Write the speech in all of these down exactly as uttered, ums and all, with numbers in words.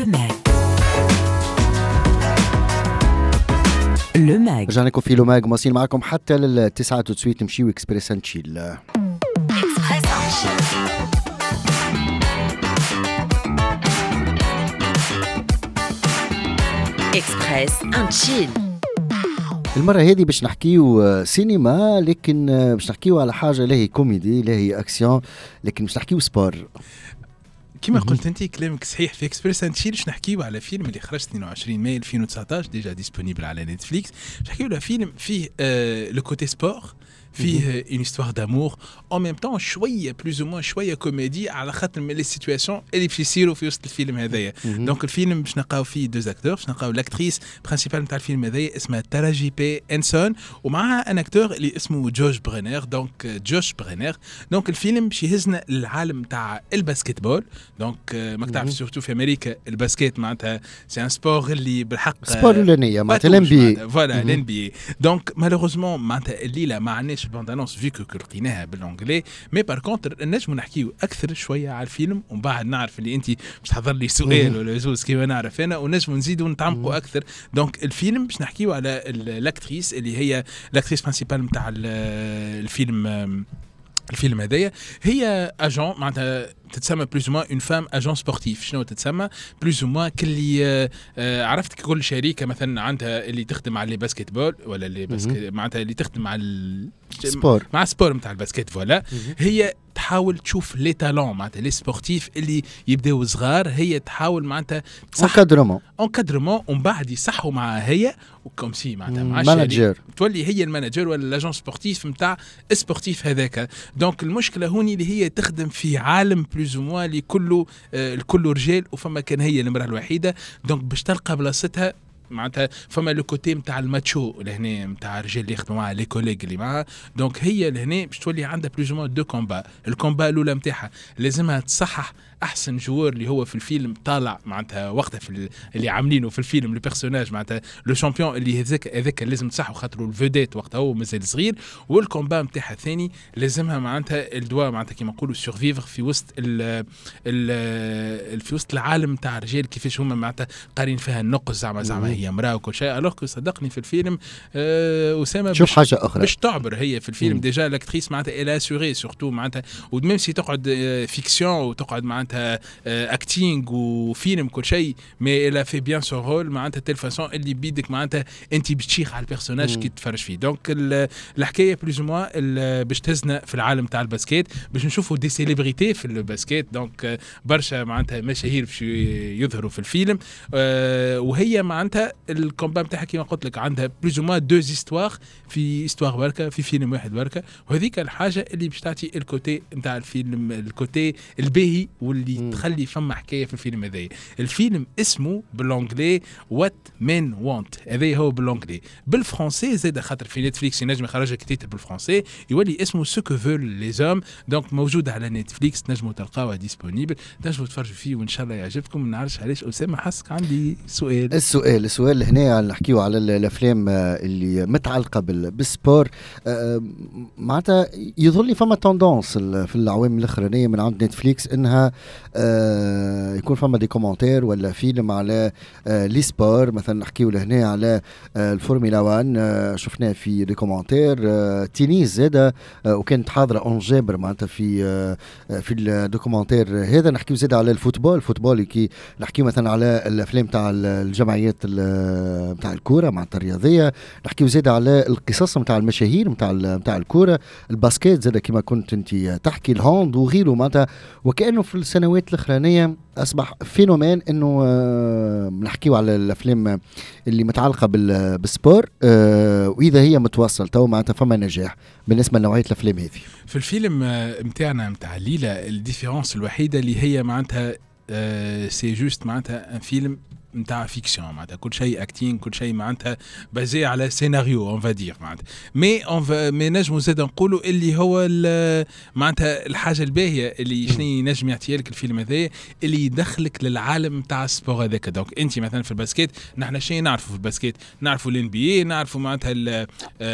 Le Mag. Le Mag. رجعنا لكم في لو ماج مواصلين معكم حتى للتسعة وتسويت نمشيو اكسبريس نشيل. اكسبريس انشيل. المرة هذه باش نحكيو سينما، لكن باش نحكيو على حاجة لا هي كوميدي لا هي اكسيون، لكن باش نحكيو سبور. كما قلت انت كلامك صحيح. في اكسبريس انتشيل باش نحكيو على فيلم اللي خرج اثنين وعشرين ماي ألفين وتسعطاش ديجا ديسپونيبل على نتفليكس. باش نحكيو على فيلم فيه آه لو كوتي سبور، فيه اون هيستوار دامور اون ميم طون شويه بلوز او موان شويه كوميدي على خاطر من لي سيتوياسيون اللي باش يصيروا في وسط الفيلم هذايا. دونك الفيلم باش نلقاو فيه دو اكتور، باش نلقاو لاكتريس برينسيبال نتاع الفيلم هذايا اسمها تاراجي بي انسون، ومعها ان اكتور اللي اسمه جوش برينر. دونك جوش برينر دونك الفيلم باش يهزنا للعالم تاع الباسكتبول. دونك ماك تعرف سورتو في امريكا الباسكيت معناتها سي ان سبور اللي بالحق سبور لونيه معناتها الان بي فوالا الان بي. دونك مالوغوزمون معناتها الليله ما عندناش الباندانونس فيكو كو لقيناها بالانجلي، مي بار كونتر نجمو نحكيو اكثر شويه على الفيلم، ومن بعد نعرف اللي انت باش تحضر لي سؤال ولا زوز كيما نعرف انا، ونجمو نزيدو نتعمقوا اكثر. دونك الفيلم باش نحكيو على الاكتريس اللي هي الاكتريس برينسيبال نتاع الفيلم. الفيلم هذايا هي اجون معناتها تتسمى بلوز او اون فام اجون سبورتيف. شنو تتسمى بلوز او كلي آه عرفت كل شركه مثلا عندها اللي تخدم على الباسكتبول ولا اللي باسكت معناتها اللي تخدم على السبور مع السبور نتاع الباسكت فوالا. هي تحاول تشوف لي تالون معناتها لي سبورتيف اللي يبداو صغار، هي تحاول معناتها انكادرمون انكادرمون ومن بعد يصحوا معها هي وكم سي معناتها مع مانجر تولي هي المانجر ولا لاجون سبورتيف نتاع السبورتيف هذاك. دونك المشكله هوني اللي هي تخدم في عالم بلوز او موان اللي كله آه الكل رجال، وفما كان هي المراه الوحيده. دونك باش تلقى بلاصتها معناتها فما لو كوتي نتاع الماتشو لهنا نتاع الرجال اللي يخدموا معها لي كوليغ اللي معها. دونك هي لهنا باش تولي عندها بلوز او موان دو كومبا. الكومبا الاولى نتاعها لازمها تصحح احسن جوار اللي هو في الفيلم طالع معناتها وقتها في اللي عاملينه في الفيلم لو بيرسوناج معناتها لو شامبيون اللي هذاك هذاك لازم تصحوا خاطر الفيديت وقتها هو مازال صغير. والكومبا نتاعها الثاني لازمها معناتها الدواء معناتها كيما نقولوا سورفيفر في وسط ال ال في وسط العالم نتاع الرجال كيفاش هما معناتها قارين فيها النقص زعما زعما هي امراه وكل شيء. الوغ صدقني في الفيلم آه اسامه شوف حاجه اخرى باش تعبر هي في الفيلم ديجا لاكتريس معناتها الا سوري سورتو معناتها وميم سي تقعد فيكسيون وتقعد معناتها اكتينغ وفيلم كل شيء، مي الا في بيان سو رول معناتها تيل فاسون اللي بيدك معناتها انت بتشيخ على البيرسوناج كي تفرج فيه. دونك الحكايه بلوز او موان باش تهزنا في العالم تاع الباسكيت، باش نشوفوا دي سيليبريتي في الباسكيت. دونك برشا معناتها مشاهير باش يظهروا في الفيلم. أه وهي معناتها الكومبا نتاعها كيما قلت لك عندها بلوز او موان دو زيستوار في استوار بركه في فيلم واحد بركه، وهذيك الحاجه اللي باش تعطي الكوتي نتاع الفيلم الكوتي الباهي واللي مم. تخلي فما حكايه في الفيلم هذايا. الفيلم اسمه بالانجلي وات مين وانت، هذا هو بالانجلي. بالفرنسي زاد خاطر في نتفليكس ينجم يخرجها كتير بالفرنسي يولي اسمه سو كو فول لي زوم. دونك موجود على نتفليكس تنجموا تلقاوها ديسپونيبل تنجموا تفرجوا فيه وان شاء الله يعجبكم. ما نعرفش علاش اسامه حسك عندي سؤال. السؤال السؤال هنا نحكيو على الافلام اللي متعلقه بالسبور. معناتها يظل لي فما توندونس في العوام الاخرانيه من عند نتفليكس انها آه يكون فما دي كومنتير ولا فيلم على آه لي سبور. مثلا نحكيو لهنا على آه الفورمولا واحد، آه شفناه في دي كومنتير. آه تينيس زاده آه وكانت حاضره اون جابر معناتها في آه في الدوكومنتير هذا. نحكيو زاده على الفوتبول الفوتبول كي نحكيو مثلا على الافلام تاع الجمعيات تاع الكوره معناتها الرياضيه. نحكيو زاده على القصص نتاع المشاهير نتاع نتاع الكوره. الباسكيت زاده كما كنت انت تحكي الهاند وغيره معناتها. وكانه في السنوات الاخرانيه اصبح فينومين انه آه نحكيو على الافلام اللي متعلقه بالسبور آه واذا هي متوصل تو معناتها فما نجاح بالنسبه لنوعيه الافلام هذه. في الفيلم نتاعنا نتاع الليله الديفيرونس الوحيده اللي هي معناتها آه سي جوست معناتها ان فيلم نتاع فيكسيون معناتها كل شيء اكتين كل شيء معناتها بازي على سيناريو اون فادير معناتها مي اون مي نجمو زاد نقولوا اللي هو معناتها الحاجه الباهيه اللي شنو ينجم يعطيها لك الفيلم هذا اللي يدخلك للعالم نتاع السبور هذاك. دونك انت مثلا في الباسكيت نحن شيء نعرفوا في الباسكيت نعرفوا الان بي اي نعرفوا معناتها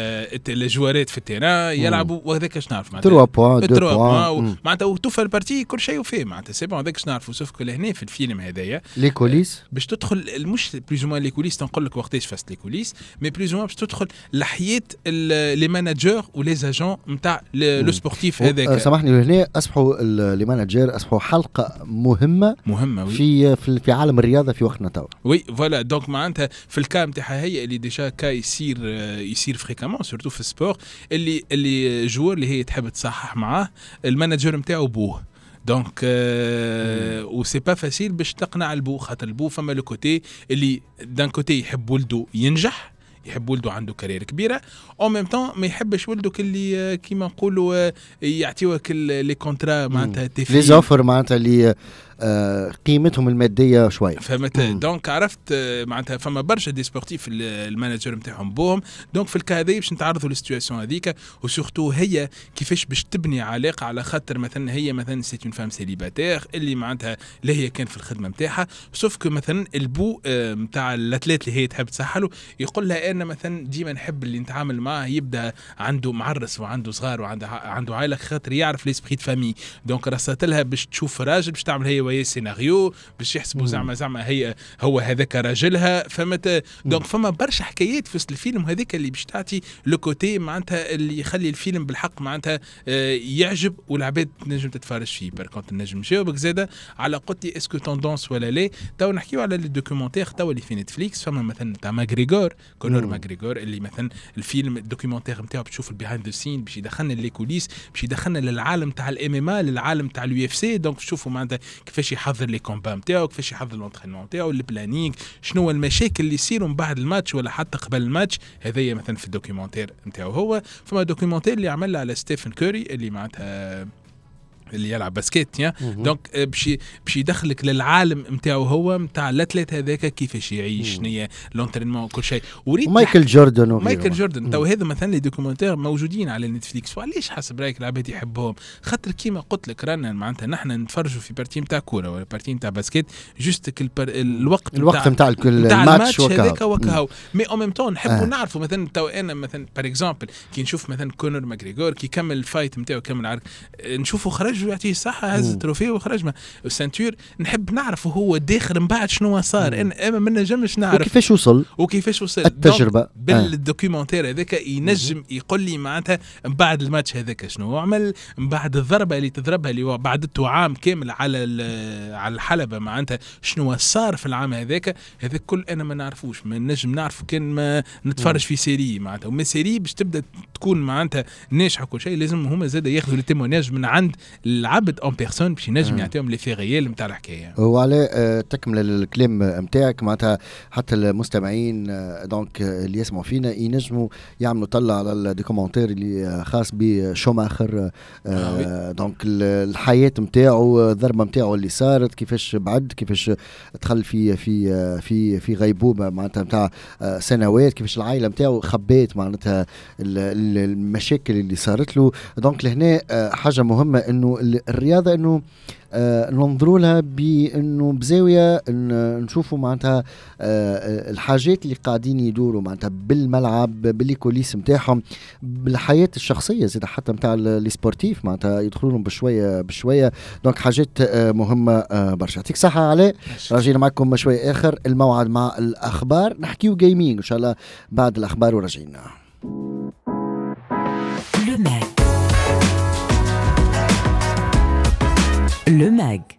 الجوارات في التيران يلعبوا وهذاك اش نعرف معناتها ثلاثة بوان اثنين بوان معناتها وتوفى البارتي كل شيء وفيه معناتها سي بون هذاك اش نعرفوا. سوف كل هنا في الفيلم هذايا لي كوليس باش تدخل مش بلوز موان لي كوليس تنقول لك وقتاش فاست لي كوليس مي بلوز موان باش تدخل لحياه لي ماناجور ولي اجون نتاع لو سبورتيف هذاك. سامحني هنا اصبحوا لي ماناجر اصبحوا حلقه مهمه مهمه وي. في في عالم الرياضه في وقتنا تو. وي فوالا دونك معناتها في الكام نتاعها هي اللي ديجا كا يصير يصير فريكامون سورتو في السبور اللي اللي جوار اللي هي تحب تصحح معاه الماناجر نتاعو بوه دونك euh, و سي با فاسيل باش تقنع البو خاطر البو فما لو كوتي اللي دان كوتي يحب ولده ينجح يحب ولده عنده كارير كبيره او ميم طون ما يحبش ولده اللي كيما نقولوا يعطيوك لي كونترا معناتها تفي لي زوفر معناتها اللي آه قيمتهم الماديه شويه فهمت. دونك عرفت معناتها فما برشا دي سبورتيف المانجر نتاعهم بوهم دونك في الكا هذه باش نتعرضوا للسيتواسيون هذيك وسورتو هي كيفاش باش تبني علاقه على خاطر مثلا هي مثلا سيت اون فام سيليباتير اللي معناتها اللي هي كان في الخدمه نتاعها سوف كو مثلا البو نتاع الاتليت اللي هي تحب تسحله يقول لها انا مثلا ديما نحب اللي نتعامل معاه يبدا عنده معرس وعنده صغار وعنده عنده عائله خاطر يعرف ليسبري دو فامي. دونك رصت لها باش تشوف راجل باش تعمل هي ويا سيناريو باش يحسبوا زعما زعما هي هو هذاك راجلها فهمت. دونك فما برشا حكايات في الفيلم هذيك اللي باش تعطي لو كوتي معناتها اللي يخلي الفيلم بالحق معناتها يعجب والعباد تنجم تتفرج فيه. بار كونت نجم نجاوبك زاده على قلتي اسكو توندونس ولا لا. تو نحكيو على الدوكيومونتير تو اللي في نتفليكس فما مثلا تاع ماغريغور كونور ماغريغور اللي مثلا الفيلم الدوكيومونتير نتاعو بتشوف البيهايند ذا سين باش يدخلنا لي كوليس باش يدخلنا للعالم تاع الام ام ا للعالم تاع اليو اف سي. دونك تشوفوا معناتها كيفاش يحضر لي كومبا نتاعو كيفاش يحضر لونترينمون نتاعو البلانينغ شنو هو المشاكل اللي يصيروا من بعد الماتش ولا حتى قبل الماتش. هذايا مثلا في الدوكيومونتير نتاعو هو فما دوكيومونتير اللي عمل على ستيفن كوري اللي معناتها اللي يلعب باسكيت يا دونك باش باش يدخلك للعالم نتاعو هو نتاع الاتليت هذاك كيفاش يعيش شنيا لونترينمون كل شيء. مايكل جوردن مايكل جوردن تو هذا مثلا لي دوكيومونتير موجودين على نتفليكس. وعلاش حسب رايك العباد يحبهم خاطر كيما قلت لك رانا معناتها نحن نتفرجوا في بارتي نتاع كوره ولا بارتي نتاع باسكيت جوست الوقت الوقت نتاع الماتش هذاك وكاو مي او ميم طون نحبوا نعرفوا مثلا تو انا مثلا بار اكزومبل كي نشوف مثلا كونور ماغريغور كي كمل الفايت نتاعو كمل عرك نشوفوا خرج يعطيه صح هز التروفي وخرج ما السنتور نحب نعرف هو داخل من بعد شنو صار انا ما نجمش نعرف وكيفاش وصل وكيفاش وصل التجربه بالدوكيومنتير هذاك ينجم يقول لي معناتها من بعد الماتش هذاك شنو عمل من بعد الضربه اللي تضربها اللي بعدته عام كامل على على الحلبه معناتها شنو صار في العام هذاك هذاك كل انا ما نعرفوش ما نجم نعرف كان ما نتفرج في سيري معناتها وما سيري باش تبدا تكون معناتها ناجحه كل شيء لازم هما زاد ياخذوا التيموناج من عند العبد اون بيرسون باش ينجم يعطيهم لي في غيال نتاع الحكايه. وعلى أه تكمل الكلام نتاعك معناتها حتى المستمعين أه دونك اللي يسمعوا فينا ينجموا يعملوا طلع على الدوكيومنتير اللي خاص بشوماخر أه دونك الحياه نتاعو الضربه نتاعو اللي صارت كيفاش بعد كيفاش دخل في في في في غيبوبه معناتها نتاع سنوات كيفاش العائله نتاعو خبات معناتها المشاكل اللي صارت له. دونك لهنا حاجه مهمه انه الرياضه انه آه ننظروا لها بانه بزاويه نشوفوا معناتها آه الحاجات اللي قاعدين يدوروا معناتها بالملعب بالكوليس نتاعهم بالحياه الشخصيه زي حتى نتاع لي سبورتيف معناتها يدخلوا لهم بشويه بشويه. دونك حاجات آه مهمه آه برشا. يعطيك الصحه علي راجعين معكم شويه اخر الموعد مع الاخبار نحكيو جيمينج ان شاء الله بعد الاخبار وراجعين. Le Mag. Le Mag.